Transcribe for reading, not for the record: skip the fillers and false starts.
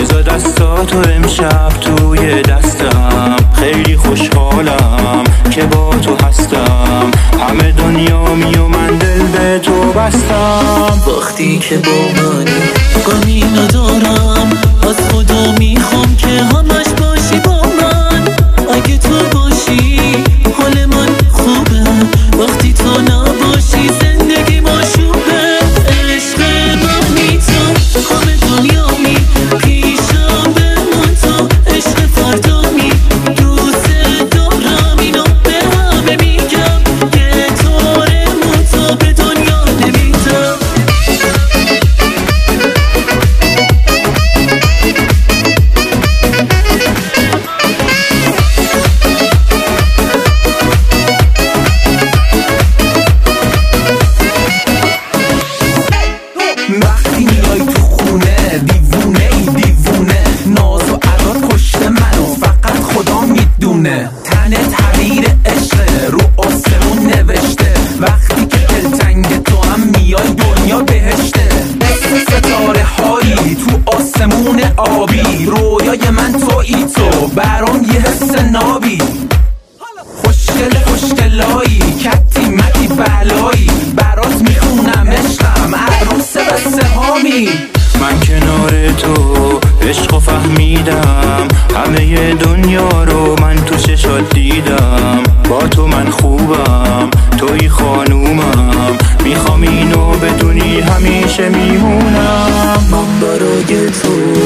بذار دستاتو امشب توی دستم، خیلی خوشحالم که با تو هستم، همه دنیامی و من دل به تو بستم. وقتی که با منی غمی ندارم، از خدا میخوام که همش باشی با من. اگه تو باشی حال من خوبه، وقتی تو نباشی زندگی مشوبه. عشق منی تو، همه دنیامی پیشم بمون تو، عشق فردامی دوست دارم، اینو به همه میگم، یه طورمون تو به دنیا نمیدم. وقتی میای تو خونه دیوونه ای دیوونه، ناز و عداد پشت منو فقط خدا میدونه. تنت حریر عشقه رو آسمون نوشته، وقتی که دلتنگ تو هم میای دنیا بهشته. مثل ستاره هایی تو آسمون آبی، رویای من تویی تو، برام یه حس نابی. خوشگل خوشگلایی کتی متی بلایی، برات میخونم عشقم عروس قصه هامی. من کنار تو عشق و فهمیدم، همه دنیا رو من تو چشات دیدم. با تو من خوبم، توی خانومم، میخوام اینو بدونی همیشه میمونم. من برای تو